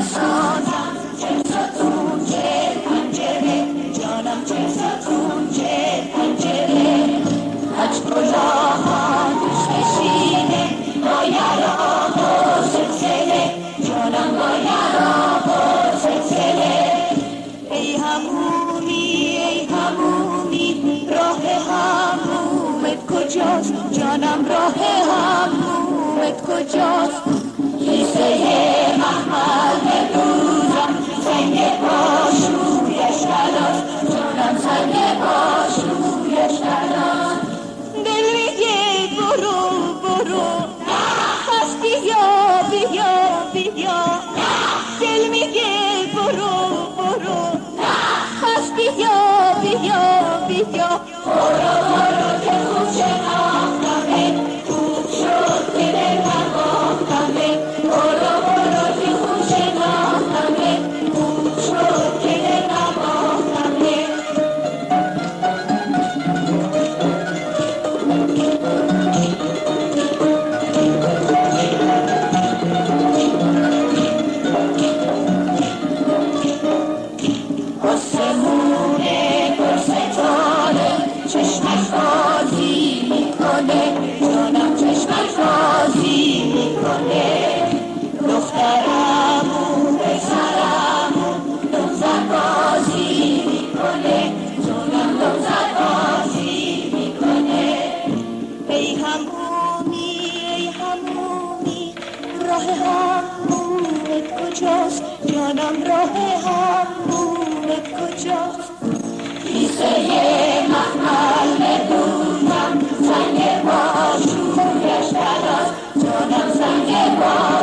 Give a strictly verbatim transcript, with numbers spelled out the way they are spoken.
بسازم، چه ستون چه پنجره، جانم چه ستون چه پنجره. از کلاهان دوست نشینه، با یرا و سلسله، جانم با یرا و سلسله. ای همومی ای همومی، راه همومت کجاست؟ جانم راه همومت کجاست؟ کیسه محمل بدوزم، سنگ پاشویش تلاست، جانم سنگ پاشویش تلاست. دل میگه برو برو، پس بیا بیا بیا. دل میگه برو برو، پس بیا بیا بیا. برو برو که خوب شناختمه، خوب شد که دل من باختمه. برو برو که خوب شناختمه، خوب شد که دل من باختمه. آسمون پرستاره چشمش بازی میکنه، جانم چشمش بازی میکنه. دخترمون پسرمون دمزد بازی میکنه، جانم دمزد بازی میکنه. ای همومی ای همومی، راه همومت کجاست؟ جانم راه همومت کجاست؟ کیسه محمل بدوزم، سنگ پاشویش تلاست، جانم سنگ پاشویش